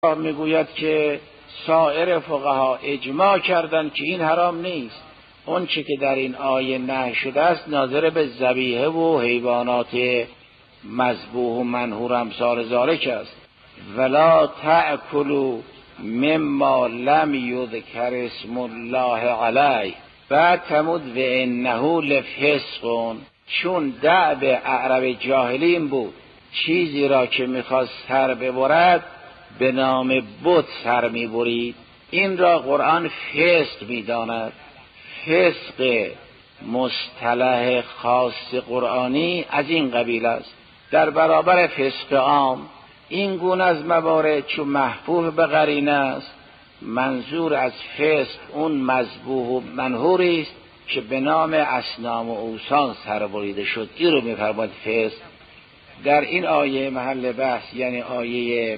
میگوید که سایر فقها اجماع کردند که این حرام نیست. اون چی که در این آیه نهی شده است ناظر به ذبیحه و حیوانات مذبوح و منحور امثال ذالک است. ولا تأکلوا مما لم یذکر اسم الله علیه. بعد تمود و انه لفسق، چون دأب اعراب جاهلین بود چیزی را که میخواست سر ببرد به نام بت سر میبرید. این را قرآن فسق میداند. فسق مصطلح خاص قرآنی از این قبیل است. در برابر فسق عام این گونه از موارد چون محفوظ به قرینه است، منظور از فسق اون مذبوح و منحوری است که به نام اصنام و اوثان سر بریده شد. این رو می‌فرماید فسق. در این آیه محل بحث یعنی آیه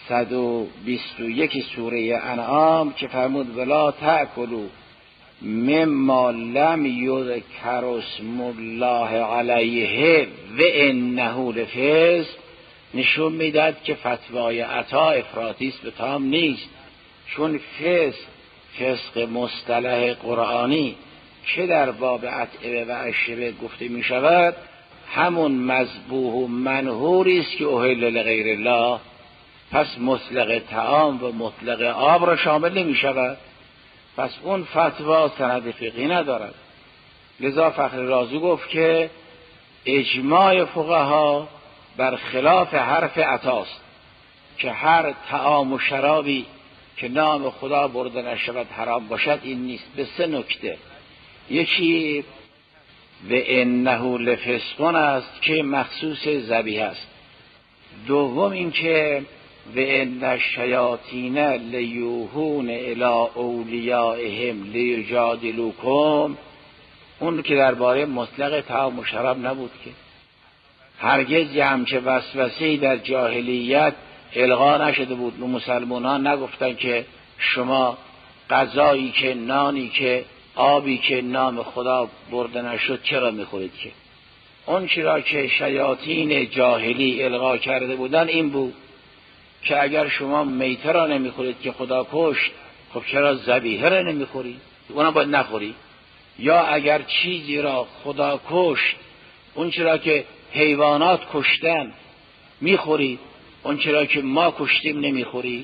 121 سوره انعام که فرمود ولا تأکلوا مما لم یذکر اسم الله علیه و انه لفسق، نشون میداد که فتوای عطا افراطی است و تام نیست. چون فسق مصطلح قرآنی که در باب اطعمه و اشربه گفته می شود همون مذبوح و منحوری است که اهل لغیر الله، پس مطلق طعام و مطلق آب را شامل نمی شود. پس اون فتوا سند فقهی ندارد. لذا فخر رازی گفت که اجماع فقها بر خلاف حرف عطاست که هر طعام و شرابی که نام خدا برده نشود حرام باشد. این نیست به سه نکته. یکی و انه لفسق است که مخصوص ذبیحه است. دوم این که و ان الشیاطین لیوحون الی اولیائهم لیجادلوکم، اون که درباره مطلق طعام و شراب نبود که هرگز همچه وسوسه‌ای در جاهلیت القا نشده بود. مسلمانان نگفتن که شما غذایی که نانی که آبی که نام خدا برده نشد چرا میخورید؟ که اون چرا که شیاطین جاهلی القا کرده بودن این بود که اگر شما میته را نمیخورید که خدا کشت، خب چرا ذبیحه را نمیخورید؟ اونا باید نخوری. یا اگر چیزی را خدا کشت، اون چرا که حیوانات کشتن میخورید، اون چرا که ما کشتیم نمیخورید.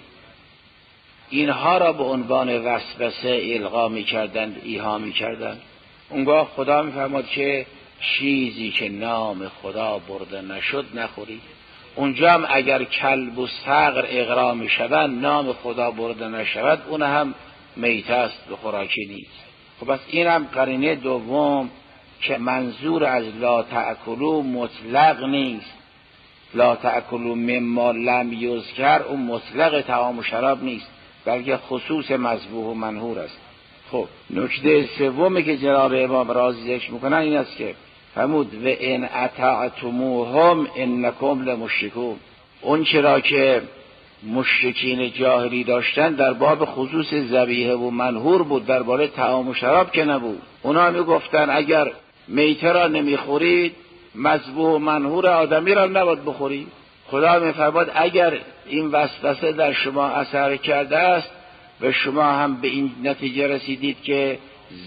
اینها را به عنوان وسوسه القا میکردند، ایها میکردند. اونگاه خدا میفرماد که چیزی که نام خدا برده نشد نخورید. اونجا هم اگر کلب و صقر اغرا میشوند نام خدا برده نشود اون هم میته است و خوراکی نیست. خب بس این هم قرینه دوم که منظور از لا تأکلوا مطلق نیست. لا تأکلوا مما لم یذکر اون مطلق طعام و شراب نیست، بلکه خصوص مذبوح و منحور است. خب نکته سومی که جناب امام رازی ذکر میکنن این است که فرمود و ان اطعتموهم انکم لمشرکون. اون چرا که مشرکین جاهلی داشتن در باب خصوص ذبیحه و منحور بود، درباره طعام و شراب که نبود. اونا میگفتن اگر میته را نمیخورید مذبوح و منحور آدمی را نباید بخورید. خدا میفرماد اگر این وسوسه در شما اثر کرده است و شما هم به این نتیجه رسیدید که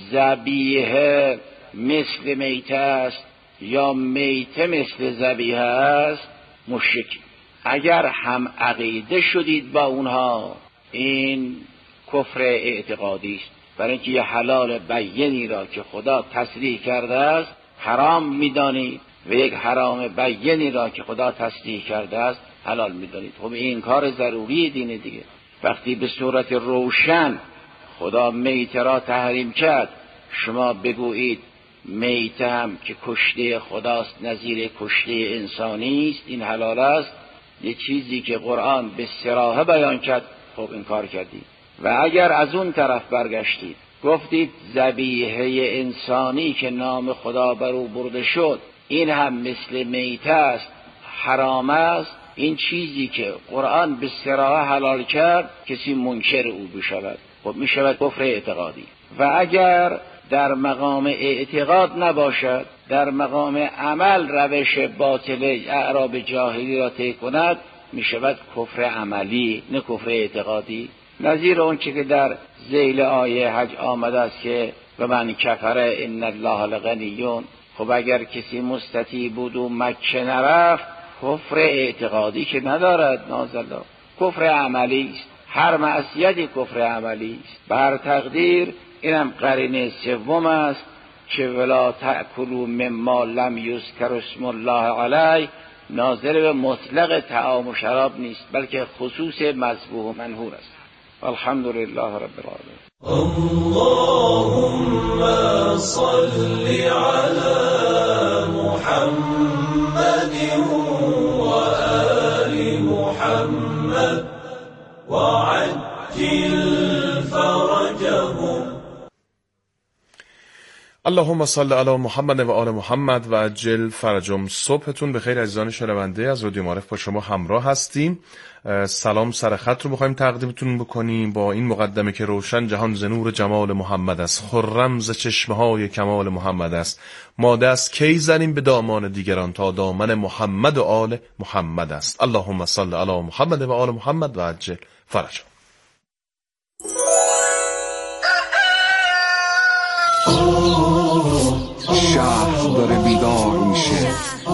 ذبیحه مثل میته است یا میته مثل ذبیحه است، مشرک. اگر هم عقیده شدید با اونها این کفر اعتقادی است، برای اینکه یه حلال بیینی را که خدا تصریح کرده است حرام میدانید و یک حرام بیینی را که خدا تصریح کرده است حلال میدانید. خب این کار ضروری دینه دیگه. وقتی به صورت روشن خدا میته را تحریم کرد، شما بگویید میته هم که کشته خداست نظیر کشته انسانی است، این حلال است، یه چیزی که قرآن به صراحه بیان کرد، خب این کار کردید. و اگر از اون طرف برگشتید گفتید ذبیحه انسانی که نام خدا بر او برده شد این هم مثل میته است، حرام است، این چیزی که قرآن به صراحه حلال کرد کسی منکر او بشود، خب می شود کفر اعتقادی. و اگر در مقام اعتقاد نباشد، در مقام عمل روش باطل اعراب جاهلی را طی کند، می شود کفر عملی نه کفر اعتقادی. نظیر اون چی که در ذیل آیه حج آمده است که و من کفر ان الله لغنیون. خب اگر کسی مستطیع بود و مکه نرفت کفر اعتقادی که ندارد، نازالله کفر عملی است. هر معصیتی کفر عملی است. بر تقدیر اینم قرینه سوم است که ولا تأکلوا مما لم یذکر اسم الله علیه ناظر به مطلق طعام و شراب نیست، بلکه خصوص مذبوح و منحور است. الحمد لله رب العالمین. اللهم صل علی محمد و آل محمد و عجل فرجهم. اللهم صل علی محمد و آل محمد و عجل فرجهم. صبحتون بخیر عزیزان شنونده از رادیو معارف، با شما همراه هستیم. سلام سر خط رو می‌خوایم تقدیمتون بکنیم با این مقدمه که روشن جهان ز نور جمال محمد است، خرم ز چشمه‌های کمال محمد است. ما دست کی زنیم به دامان دیگران تا دامن محمد و آل محمد است. اللهم صل علی محمد و آل محمد و عجل فرجهم. شهر داره بیدار میشه،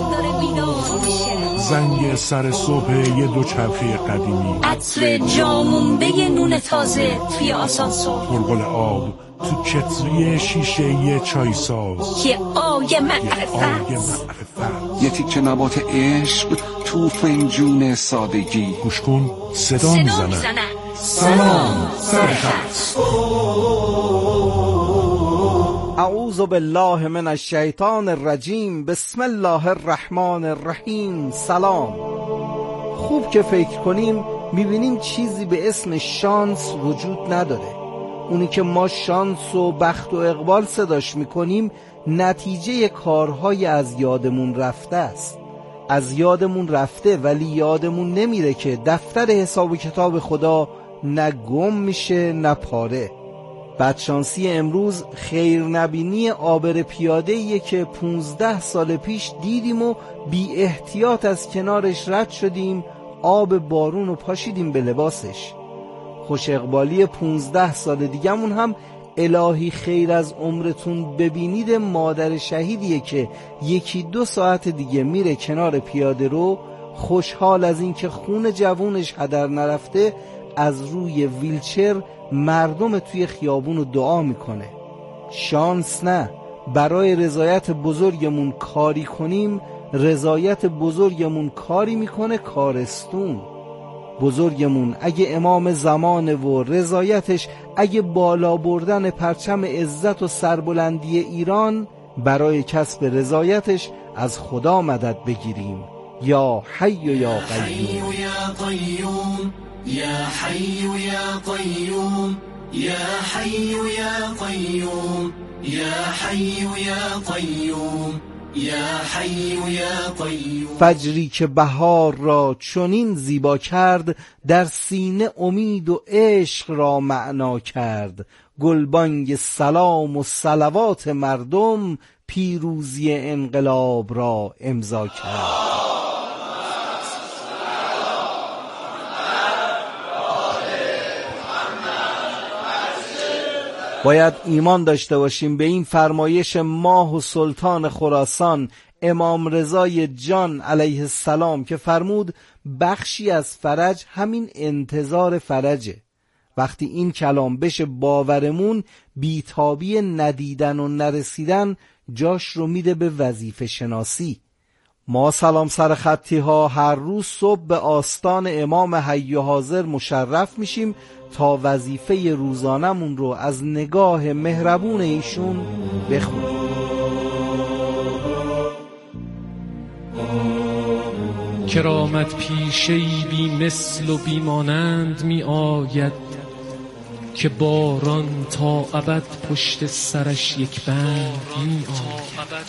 زنگ سر صبح یه دوچرخه قدیمی، عطر جامونده نون تازه توی آسانسور، غلغل آب تو کتری شیشه یه چای ساز، یه آیه معرفت، یه تیکه نبات عشق تو فنجون سادگی. گوش کن صدا میزنن. سلام سر خط. اعوذ بالله من الشیطان الرجیم. بسم الله الرحمن الرحیم. سلام. خوب که فکر کنیم میبینیم چیزی به اسم شانس وجود نداره. اونی که ما شانس و بخت و اقبال صداش میکنیم نتیجه کارهای از یادمون رفته است. از یادمون رفته ولی یادمون نمیره که دفتر حساب و کتاب خدا نه گم میشه نه پاره. بدشانسی امروز خیر نبینی عابر پیاده‌ایه که 15 سال پیش دیدیم و بی احتیاط از کنارش رد شدیم، آب بارون و پاشیدیم به لباسش. خوش اقبالی 15 سال دیگمون هم الهی خیر از عمرتون ببینید مادر شهیدیه که 1-2 ساعت دیگه میره کنار پیاده رو، خوشحال از این که خون جوونش هدر نرفته از روی ویلچر مردم توی خیابون رو دعا میکنه. شانس نه، برای رضایت بزرگمون کاری کنیم، رضایت بزرگمون کاری میکنه کارستون. بزرگمون اگه امام زمانه و رضایتش اگه بالا بردن پرچم عزت و سربلندی ایران، برای کسب رضایتش از خدا مدد بگیریم. یا حی و یا قیوم. يا حي يا قيوم يا حي يا قيوم يا حي يا قيوم يا حي يا قيوم. فجری که بهار را چنین زیبا کرد، در سینه امید و عشق را معنا کرد. گلبانگ سلام و صلوات مردم، پیروزی انقلاب را امضا کرد. باید ایمان داشته باشیم به این فرمایش ماه و سلطان خراسان امام رضای جان علیه السلام که فرمود بخشی از فرج همین انتظار فرجه. وقتی این کلام بشه باورمون، بیتابی ندیدن و نرسیدن جاش رو میده به وظیفه شناسی. ما سلام سر خطی ها هر روز صبح به آستان امام حی و حاضر مشرف میشیم تا وظیفه روزانمون رو از نگاه مهربون ایشون بخونیم. کرامت پیشه‌ای بی مثل و بی مانند می آید که باران تا ابد پشت سرش یک بند می آید.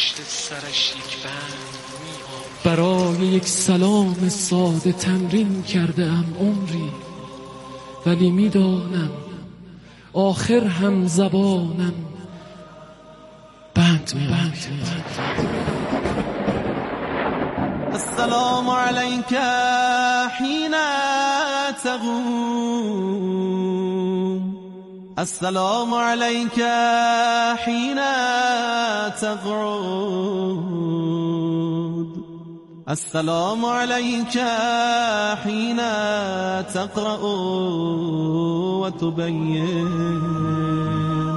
برای یک سلام ساده تمرین کرده ام عمری، ولی می دانم آخر هم زبانم بند می آید. السلام عليك حين تقوم السلام عليك حين تقعد السلام عليك حين تقرأ وتبين.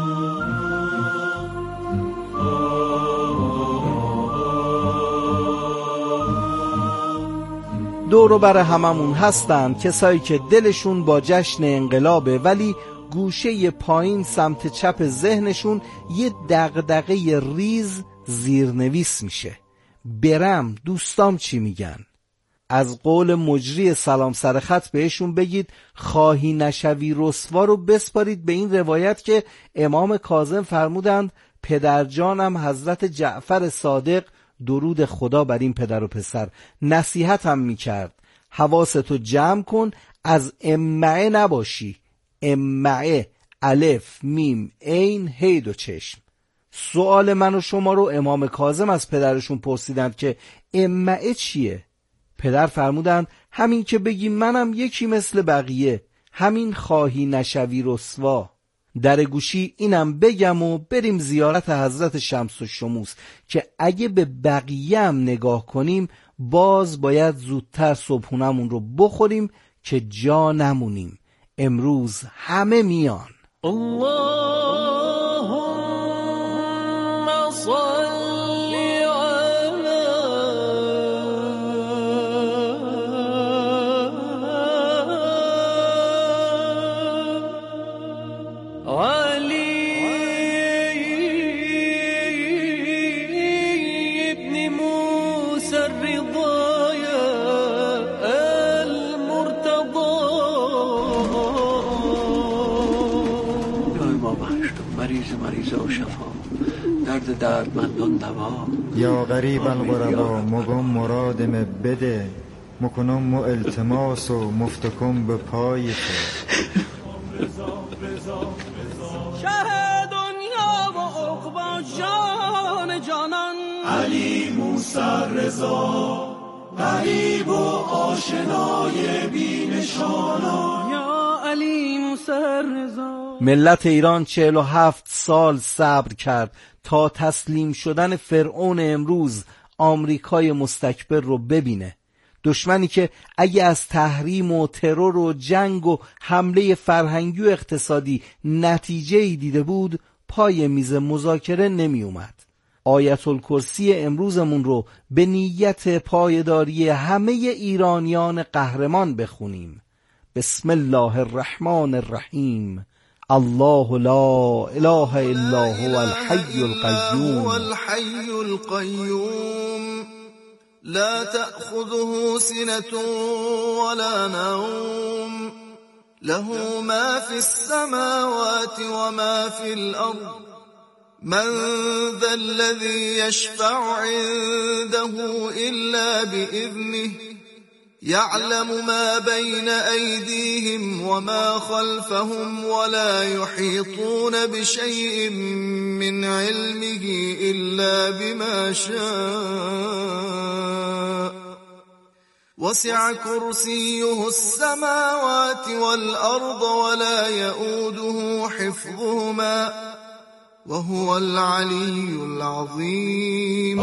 دور و بر هممون هستن کسایی که دلشون با جشن انقلابه ولی گوشه پایین سمت چپ ذهنشون یه دغدغه ریز زیرنویس میشه. برم دوستام چی میگن؟ از قول مجری سلام سر خط بهشون بگید خواهی نشوی رسوا رو بسپارید به این روایت که امام کاظم فرمودند پدرجانم حضرت جعفر صادق درود خدا بر این پدر و پسر نصیحت هم میکرد حواستو جمع کن از امعه نباشی. امعه الف میم عین هی دو چشم. سوال من و شما رو امام کاظم از پدرشون پرسیدند که امعه چیه؟ پدر فرمودند همین که بگی منم یکی مثل بقیه، همین خواهی نشوی رسوا. در گوشی اینم بگم و بریم زیارت حضرت شمس الشموس که اگه به بقیه هم نگاه کنیم باز باید زودتر صبحونمون رو بخوریم که جا نمونیم. امروز همه میان. اللهم صل مریض و شفا درد دردمندان دوا یا غریب الغربا مگم مرادم بده مکنم التماس و مفتکم به پای تو شه دنیا و عقبا جان جانان علی موسی رضا غریب و آشنای بینشانان یا علی موسی رضا. ملت ایران 47 سال صبر کرد تا تسلیم شدن فرعون امروز آمریکای مستکبر رو ببینه. دشمنی که اگه از تحریم و ترور و جنگ و حمله فرهنگی و اقتصادی نتیجه‌ای دیده بود پای میز مذاکره نمی اومد. آیت الکرسی امروزمون رو به نیت پایداری همه ایرانیان قهرمان بخونیم. بسم الله الرحمن الرحیم. الله لا اله الا هو الحي القيوم لا تأخذه سنة ولا نوم له ما في السماوات وما في الأرض من ذا الذي يشفع عنده إلا بإذنه يعلم ما بين أيديهم وما خلفهم ولا يحيطون بشيء من علمه إلا بما شاء وسع كرسيه السماوات والأرض ولا يؤوده حفظهما وهو العلي العظيم.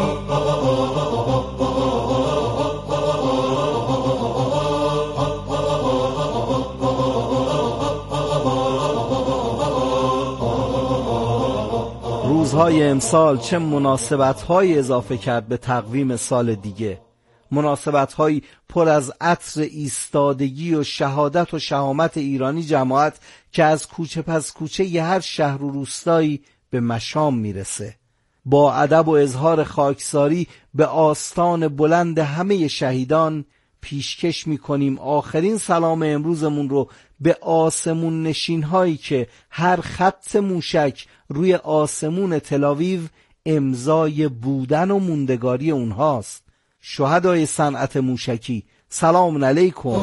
روزهای امسال چه مناسبت‌های اضافه کرد به تقویم سال دیگه. مناسبت‌هایی پر از عطر ایستادگی و شهادت و شهامت ایرانی جماعت که از کوچه پس کوچه ی هر شهر و روستایی به مشام میرسه. با ادب و اظهار خاکساری به آستان بلند همه شهیدان پیشکش میکنیم آخرین سلام امروزمون رو به آسمون نشین هایی که هر خط موشک روی آسمون تل‌آویو امضای بودن و موندگاری اونهاست. شهدای صنعت موشکی سلام علیکم.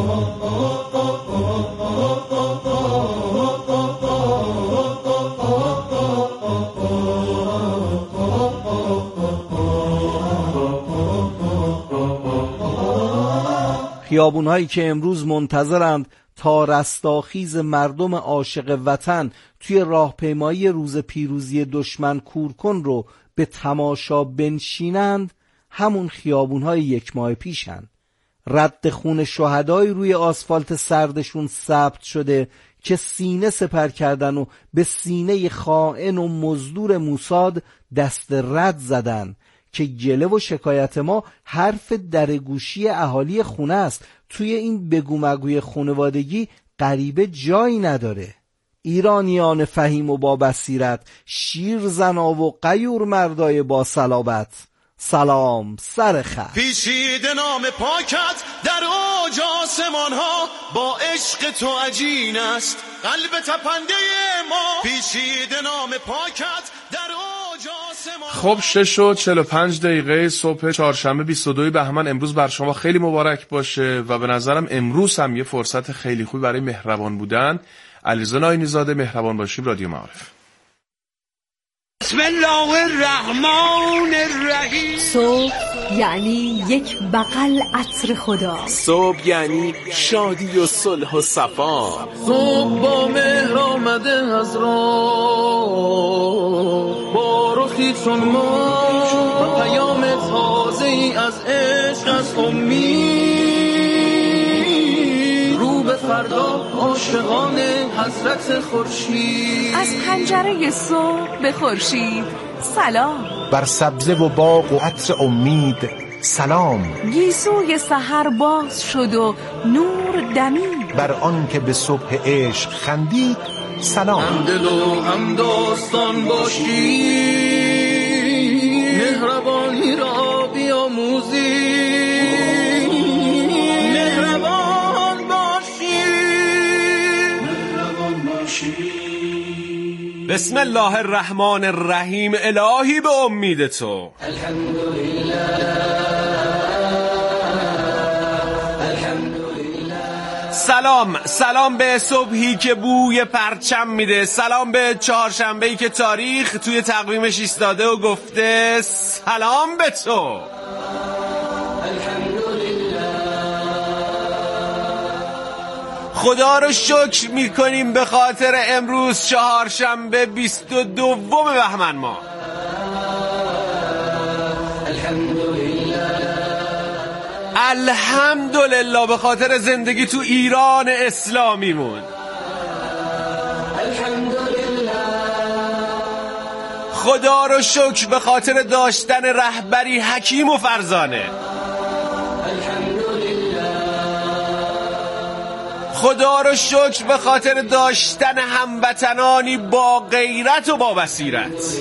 خیابونهایی که امروز منتظرند تا رستاخیز مردم عاشق وطن توی راهپیمایی روز پیروزی دشمن کورکن رو به تماشا بنشینند، همون خیابونهای 1 ماه پیشن. رد خون شهدای روی آسفالت سردشون ثبت شده که سینه سپر کردن و به سینه خائن و مزدور موساد دست رد زدن که گله و شکایت ما حرف درگوشی اهالی خونه است. توی این بگو مگوی خانوادگی غریبه جایی نداره. ایرانیان فهیم و با بصیرت، شیر زنا و غیور مردای با صلابت، سلام سر خط. پیچیده نام پاکت در اوج آسمان ها، با عشق تو عجین است قلب تپنده ما. پیچیده نام پاکت در اوج آسمان. خب 6:45 صبح چهارشنبه 22 بهمن امروز بر شما خیلی مبارک باشه و به نظرم امروز هم یه فرصت خیلی خوبی برای مهربان بودن. علیرضا ناینی زاده، مهربان باشیم، رادیو معارف. بسم الله الرحمن الرحیم. صبح یعنی یک بغل عطر خدا. صبح یعنی شادی و صلح و صفا. صبح با مهر آمده از راه، با رخی چون ما، پیام تازه ای از عشق، از امید، رو به فردا عاشقان حضرت خورشید. از پنجره صبح به خورشید سلام. بر سبزه و باغ و عطر امید سلام. گیسوی سحر باز شد و نور دمید. بر آن که به صبح عشق خندید سلام. همدل و هم داستان باشی، مهربانی را بیاموزی، مهربان باشی، مهربان باشی. بسم الله الرحمن الرحیم. الهی به امید تو. سلام به صبحی که بوی پرچم میده. سلام به چهارشنبه‌ای که تاریخ توی تقویمش ایستاده و گفته سلام به تو. خدا رو شکر میکنیم به خاطر امروز چهارشنبه 22 بهمن ماه. الحمدلله به خاطر زندگی تو ایران اسلامیمون. خدا رو شکر به خاطر داشتن رهبری حکیم و فرزانه. خدا رو شکر به خاطر داشتن هموطنانی با غیرت و با بصیرت.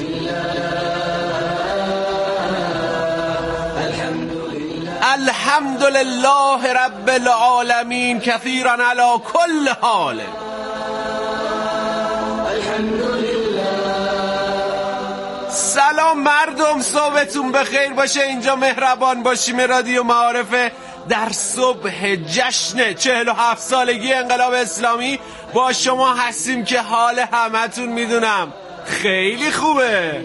الحمدلله رب العالمین کثیرا علی کل حال. سلام مردم، صبحتون بخیر باشه. اینجا مهربان باشیم رادیو معارفه. در صبح جشن 47 سالگی انقلاب اسلامی با شما هستیم که حال همتون میدونم خیلی خوبه.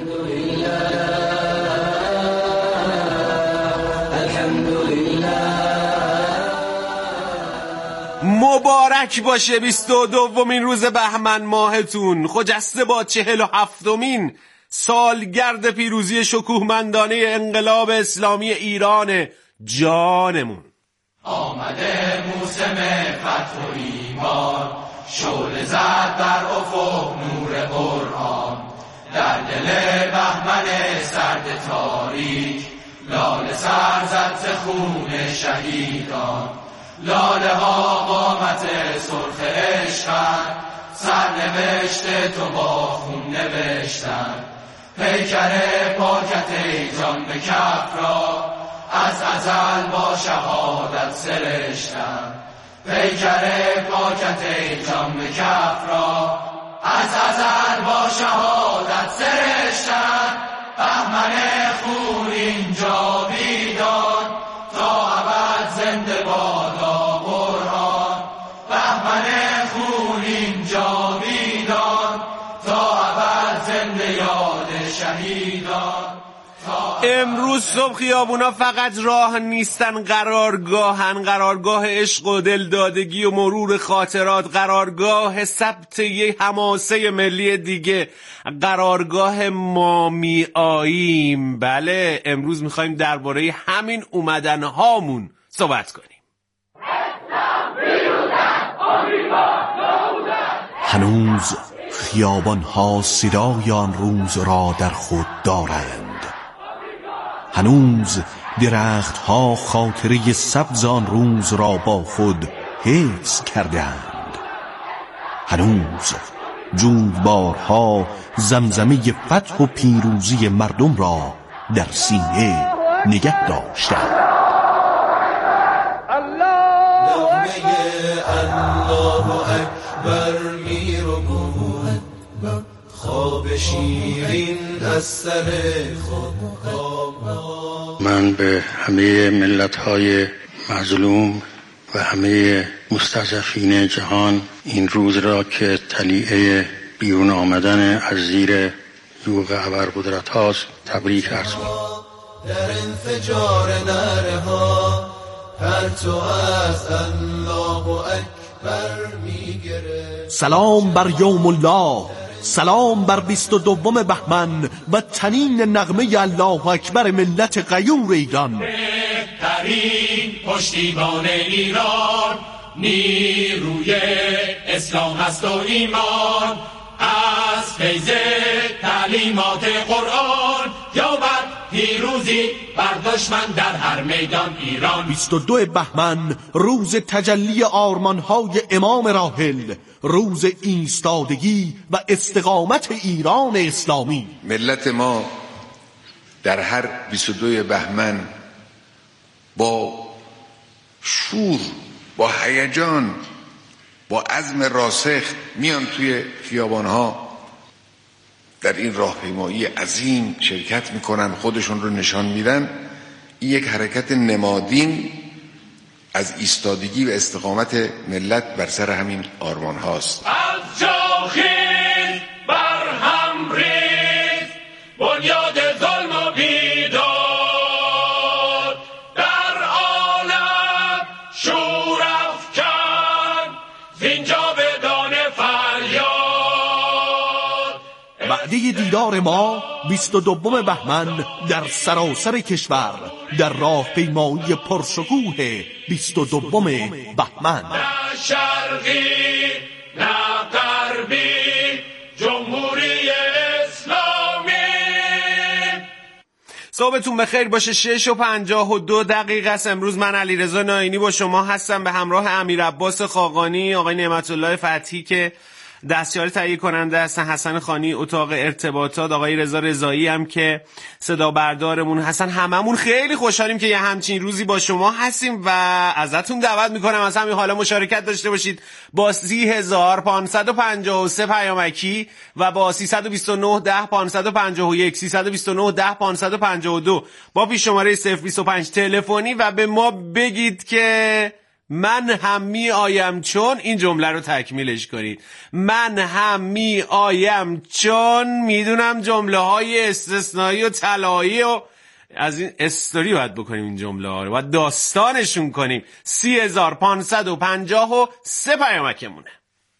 مبارک باشه 22مین روز بهمن ماهتون، خجسته با 47مین سالگرد پیروزی شکوهمندانه انقلاب اسلامی ایران جانمون. آمده موسم فتح و ایمان، شعله زد بر افق نور قرآن. در دل بهمن سرد تاریک، لاله سر زد خون شهیدان. لاله ها قامت سرخ عشقن، سرنوشت تو با خون نوشتن. پیکر پاکت ای جان به کف را، از ازل با شهادت سرشتن. پیکر پاکت ای جان به کف را، از ازل با شهادت سرشتن. بهمن خون اینجا بیدان، تا ابد زنده بادا قرآن. بهمن خون اینجا بیدان، تا ابد زنده یاد شهیدان. تا امروز صبح خیابونا فقط راه نیستن، قرارگاه عشق و دلدادگی و مرور خاطرات، قرارگاه ثبت یه حماسه ملی دیگه، قرارگاه ما می آییم. بله، امروز میخوایم درباره همین اومدن هامون صحبت کنیم. هنوز خیابان ها صدای آن روز را در خود دارند، هنوز درخت ها خاطره سبز آن روز را با خود حفظ کردند، هنوز جویبارها زمزمه فتح و پیروزی مردم را در سینه نگه داشتند. الله اکبر میرمود خواب شیرین از سر خود. من به همه ملت‌های مظلوم و همه مستضعفین جهان این روز را که طلیعه بیرون آمدن از زیر یوغ ابرقدرت هاست تبریک عرض می‌کنم. در انفجار نره ها پرتو از الله اکبر میگره. سلام بر یوم الله، سلام بر 22 بهمن و تنین نغمه الله اکبر ملت غیور ایران. بهترین پشتیبان ایران نیروی اسلام است و ایمان، از فیض تعلیمات قرآن یابد پیروزی بر دشمن در هر میدان ایران. 22 بهمن روز تجلی آرمانهای امام راحل، روز ایستادگی و استقامت ایران اسلامی. ملت ما در هر 22 بهمن با شور، با هیجان، با عزم راسخ میان توی خیابانها در این راهپیمایی عظیم شرکت میکنن، خودشون رو نشان میدن. این یک حرکت نمادین از ایستادگی و استقامت ملت بر سر همین آرمان هاست. از جا خیز بر هم ریز بنیاد ظلم و بیداد، در عالم شور افکن زینجا بدان فریاد. وعده دیدار ما 22 بهمن در سراسر کشور در راهپیمایی پرشکوه 22 بهمن. نه شرقی نه غربی، جمهوری اسلامی. صبحتون بخیر باشه. 6:52 است. امروز من علیرضا ناینی با شما هستم به همراه امیر عباس خاقانی، آقای نعمت الله فتحی که دستیار تهیه کننده هستن، حسن خانی اتاق ارتباطات، آقای رضا رضایی هم که صدا بردارمون هستن. هممون خیلی خوشحالیم که یه همچین روزی با شما هستیم و ازتون دعوت میکنم از همین حالا مشارکت داشته باشید با 30553 پیامکی و با 329 10 551 329 10 552 با پیش شماره 025 تلفنی و به ما بگید که من هم می آیم چون این جمله رو تکمیلش کنید. من هم می آیم چون میدونم جمله های استثنایی و طلایی و از این استوری باید بکنیم، این جمله ها رو باید داستانشون کنیم. 3553 پیامکمونه.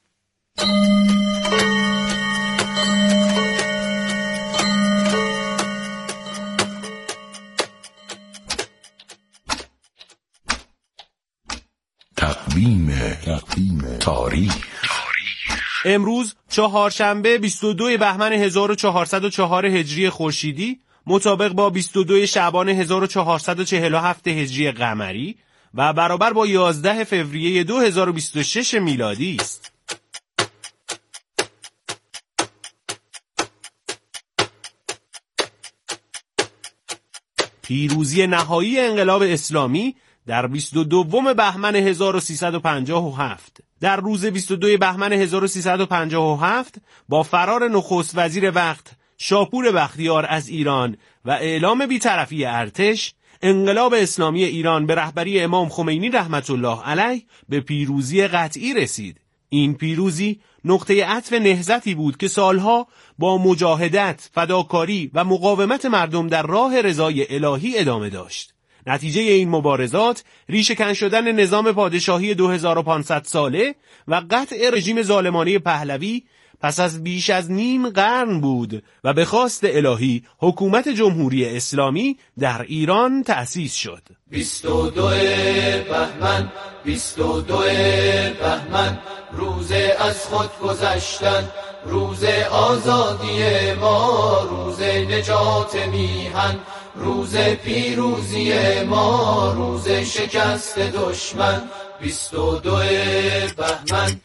تقویم تاریخ. امروز چهارشنبه 22 بهمن 1404 هجری خورشیدی مطابق با 22 شعبان 1447 هجری قمری و برابر با 11 فوریه 2026 میلادی است. پیروزی نهایی انقلاب اسلامی در 22 بهمن 1357. در روز 22 بهمن 1357 با فرار نخست وزیر وقت شاپور بختیار از ایران و اعلام بی‌طرفی ارتش، انقلاب اسلامی ایران به رهبری امام خمینی رحمت الله علیه به پیروزی قطعی رسید. این پیروزی نقطه عطف نهضتی بود که سالها با مجاهدت، فداکاری و مقاومت مردم در راه رضای الهی ادامه داشت. نتیجه این مبارزات ریشه‌کن شدن نظام پادشاهی 2500 ساله و قطع رژیم ظالمانه پهلوی پس از بیش از نیم قرن بود و به خواست الهی حکومت جمهوری اسلامی در ایران تأسیس شد. 22 بهمن 22 بهمن روز از خود گذشتن، روز آزادی ما، روز نجات میهن، روز پیروزی ما، روز شکست دشمن. 22 بهمن.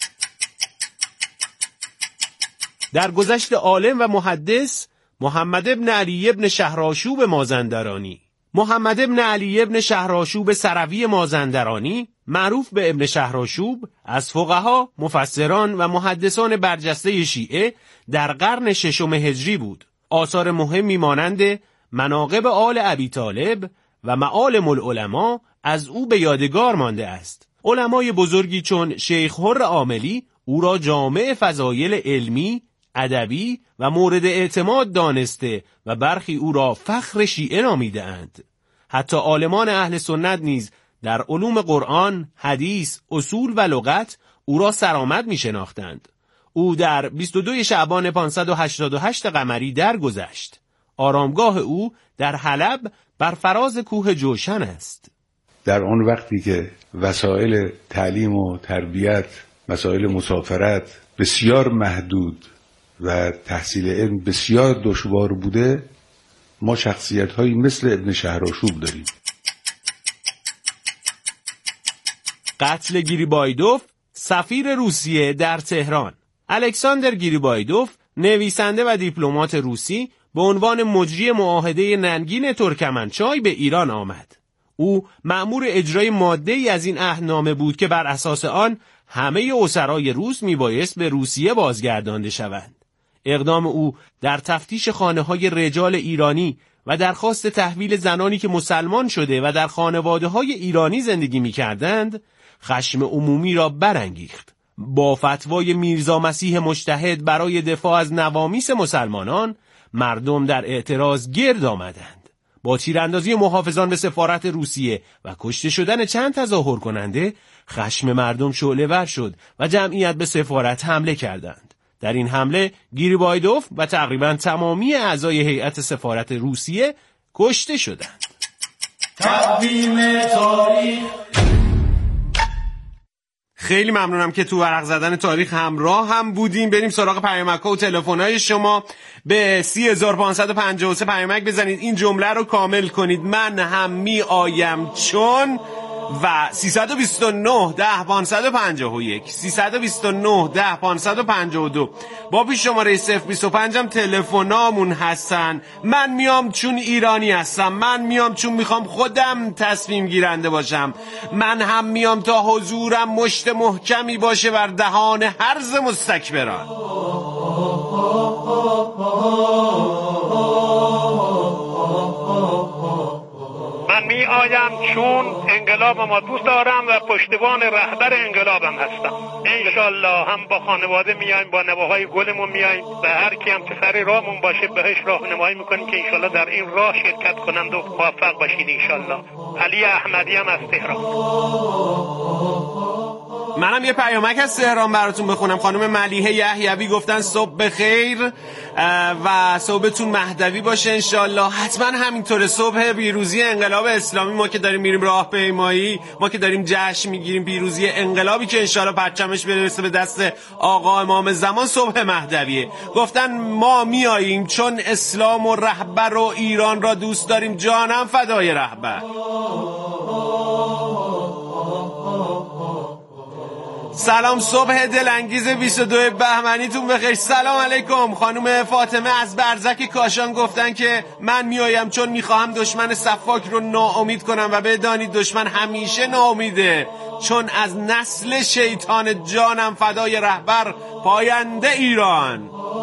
در گذشت عالم و محدث محمد ابن علی ابن شهرآشوب مازندرانی، محمد ابن علی ابن شهرآشوب سروی مازندرانی معروف به ابن شهرآشوب از فقها، مفسران و محدثان برجسته شیعه در قرن ششم هجری بود. آثار مهمی مانند مناقب آل ابی طالب و معالم العلماء از او به یادگار مانده است. علمای بزرگی چون شیخ حر عاملی او را جامع فضایل علمی، ادبی و مورد اعتماد دانسته و برخی او را فخر شیعه نامیده اند. حتی عالمان اهل سنت نیز در علوم قرآن، حدیث، اصول و لغت او را سرآمد می شناختند. او در 22 شعبان 588 قمری درگذشت. آرامگاه او در حلب بر فراز کوه جوشن است. در آن وقتی که وسایل تعلیم و تربیت، مسائل مسافرت بسیار محدود و تحصیل علم بسیار دشوار بوده، ما شخصیت‌هایی مثل ابن شهرآشوب داریم. قتل گریبایدوف، سفیر روسیه در تهران. الکساندر گریبایدوف، نویسنده و دیپلمات روسی، به عنوان مجری معاهده ننگین ترکمنچای به ایران آمد. او مأمور اجرای ماده‌ای از این عهدنامه بود که بر اساس آن همه اسرای روس میبایست به روسیه بازگردانده شوند. اقدام او در تفتیش خانه‌های رجال ایرانی و درخواست تحویل زنانی که مسلمان شده و در خانواده‌های ایرانی زندگی می‌کردند، خشم عمومی را برانگیخت. با فتوای میرزا مسیح مجتهد برای دفاع از نوامیس مسلمانان، مردم در اعتراض گرد آمدند. با تیراندازی محافظان به سفارت روسیه و کشته شدن چند تظاهر کننده، خشم مردم شعله‌ور شد و جمعیت به سفارت حمله کردند. در این حمله گریبایدوف و تقریباً تمامی اعضای هیئت سفارت روسیه کشته شدند. تقویم تاریخ. خیلی ممنونم که تو ورق زدن تاریخ همراه هم بودیم. بریم سراغ پیامک‌ها و تلفن‌های شما. به 30553 پیامک بزنید، این جمله رو کامل کنید: من هم می آیم چون، و 329 10 551 329 10 552 با پیش شماره 025 هم تلفنامون هستن. من میام چون ایرانی هستم، من میام چون میخوام خودم تصمیم گیرنده باشم، من هم میام تا حضورم مشت محکمی باشه بر دهان هرز مستکبران. من می آیم چون انقلاب ما دوست دارم و پشتیبان رهبر انقلابم هستم. انشالله هم با خانواده میایم، با نواهای گلمون میایم و هر کی هم که سر راهمون باشه بهش راهنمایی میکنیم که انشالله در این راه شرکت کنند و موفق باشید انشالله. علی احمدی هم از تهران. منم یه پیامک از تهران براتون بخونم. خانم ملیحه یحیوی گفتن صبح بخیر و صبحتون مهدوی باشه انشالله. حتما همینطوره. صبح پیروزی انقلاب اسلامی، ما که داریم میریم راهپیمایی، ما که داریم جشن میگیریم پیروزی انقلابی که انشالله پرچمش برسه به دست آقا امام زمان، صبح مهدویه. گفتن ما میاییم چون اسلام و رهبر و ایران را دوست داریم، جانم فدای رهبر. سلام، صبح دلانگیز 22 بهمنیتون بخیر. سلام علیکم. خانم فاطمه از برزک کاشان گفتن که من میایم چون میخواهم دشمن صفاک رو ناامید کنم و بدانید دشمن همیشه ناامیده، چون از نسل شیطان، جانم فدای رهبر پاینده ایران.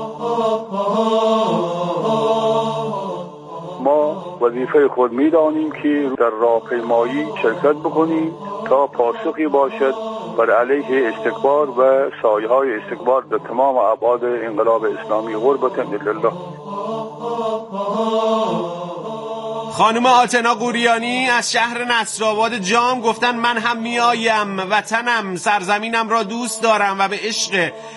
ما وظیفه خود میدانیم که در راهپیمایی شرکت بکنیم تا پاسخی باشد بر علیه استکبار و سایه‌های استکبار در تمام ابعاد انقلاب اسلامی. قربة لله. خانم آتنا قوریانی از شهر نصرآباد جام گفتن من هم میایم، وطنم، سرزمینم را دوست دارم و به عشق